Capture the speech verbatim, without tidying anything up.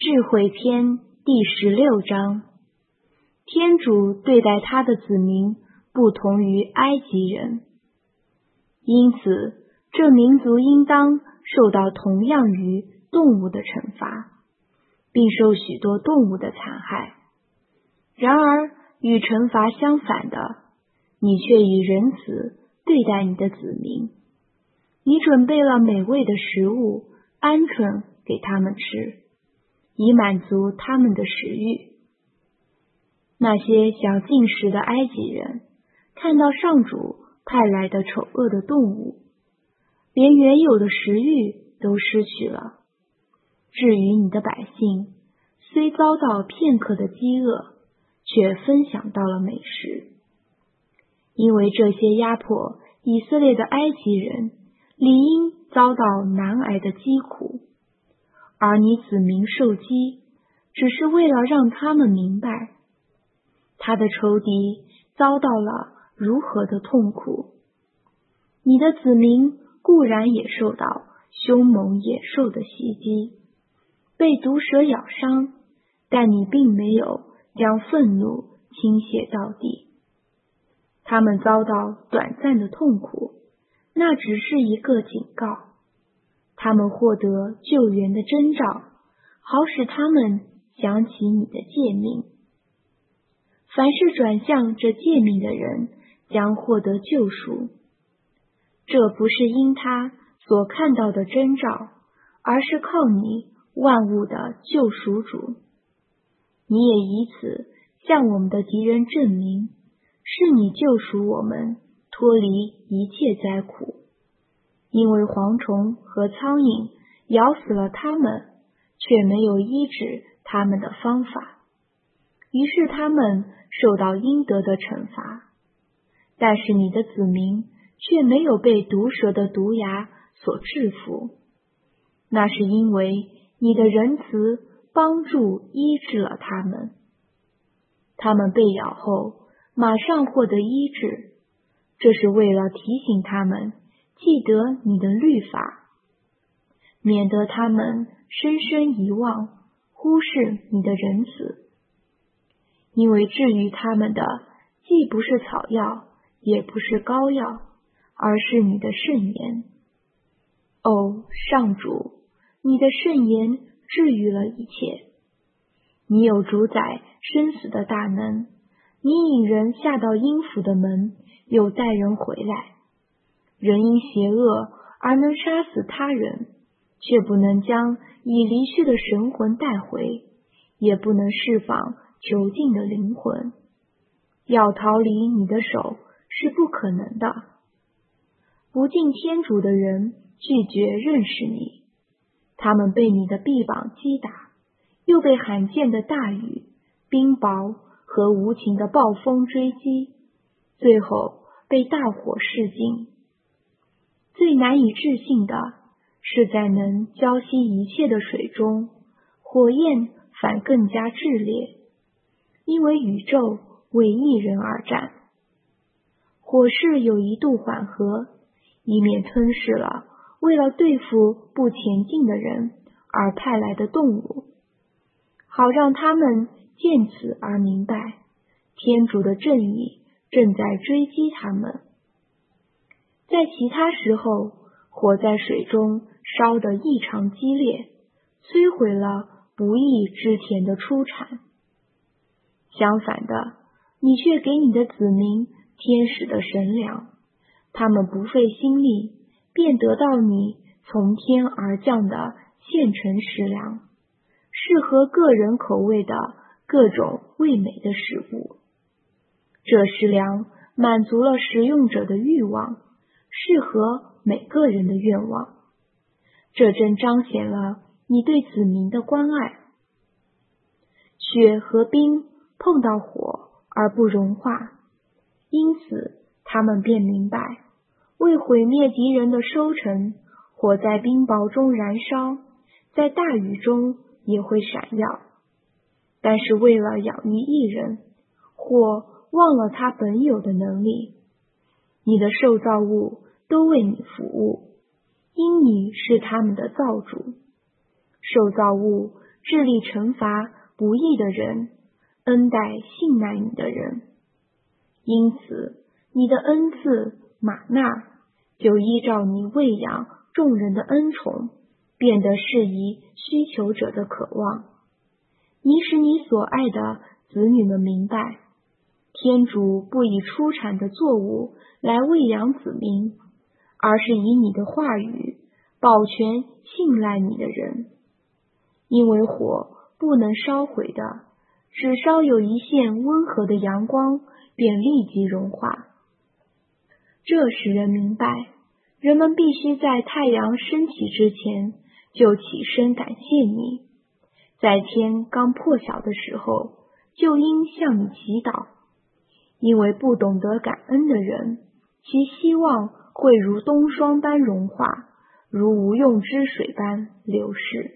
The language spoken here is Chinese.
智慧篇第十六章。天主对待他的子民不同于埃及人，因此这民族应当受到同样于动物的惩罚，并受许多动物的残害。然而与惩罚相反的，你却以仁慈对待你的子民，你准备了美味的食物，鹌鹑给他们吃，以满足他们的食欲。那些想进食的埃及人看到上主派来的丑恶的动物，连原有的食欲都失去了。至于你的百姓，虽遭到片刻的饥饿，却分享到了美食。因为这些压迫以色列的埃及人，理应遭到难挨的饥苦，而你子民受饥，只是为了让他们明白，他的仇敌遭到了如何的痛苦。你的子民固然也受到凶猛野兽的袭击，被毒蛇咬伤，但你并没有将愤怒倾泻到地。他们遭到短暂的痛苦，那只是一个警告。他们获得救援的征兆，好使他们想起你的诫命。凡是转向这诫命的人，将获得救赎。这不是因他所看到的征兆，而是靠你万物的救赎主。你也以此向我们的敌人证明，是你救赎我们脱离一切灾苦。因为蝗虫和苍蝇咬死了他们，却没有医治他们的方法，于是他们受到应得的惩罚。但是你的子民却没有被毒蛇的毒牙所制服，那是因为你的仁慈帮助医治了他们。他们被咬后马上获得医治，这是为了提醒他们记得你的律法，免得他们深深遗忘，忽视你的仁慈。因为治愈他们的既不是草药，也不是膏药，而是你的圣言。哦，上主，你的圣言治愈了一切。你有主宰生死的大能，你引人下到阴府的门，又带人回来。人因邪恶而能杀死他人，却不能将已离去的神魂带回，也不能释放囚禁的灵魂。要逃离你的手是不可能的。不敬天主的人拒绝认识你，他们被你的臂膀击打，又被罕见的大雨、冰雹和无情的暴风追击，最后被大火噬尽。最难以置信的是，在能浇熄一切的水中，火焰反更加炽烈，因为宇宙为一人而战。火势有一度缓和，以免吞噬了为了对付不前进的人而派来的动物，好让他们见此而明白，天主的正义正在追击他们。在其他时候，火在水中烧得异常激烈，摧毁了不义之田的出产。相反的，你却给你的子民天使的神粮，他们不费心力，便得到你从天而降的现成食粮，适合个人口味的各种味美的食物。这食粮满足了食用者的欲望，适合每个人的愿望。这正彰显了你对子民的关爱。雪和冰碰到火而不融化，因此他们便明白，为毁灭敌人的收成，火在冰雹中燃烧，在大雨中也会闪耀。但是为了养育一人，火忘了它本有的能力。你的受造物都为你服务，因你是他们的造主。受造物致力惩罚不义的人，恩待信赖你的人。因此，你的恩赐玛纳就依照你喂养众人的恩宠，变得适宜需求者的渴望。你使你所爱的子女们明白，天主不以出产的作物来喂养子民，而是以你的话语保全信赖你的人。因为火不能烧毁的，只稍有一线温和的阳光，便立即融化。这使人明白，人们必须在太阳升起之前就起身感谢你，在天刚破晓的时候就应向你祈祷，因为不懂得感恩的人，其希望会如冬霜般融化，如无用之水般流逝。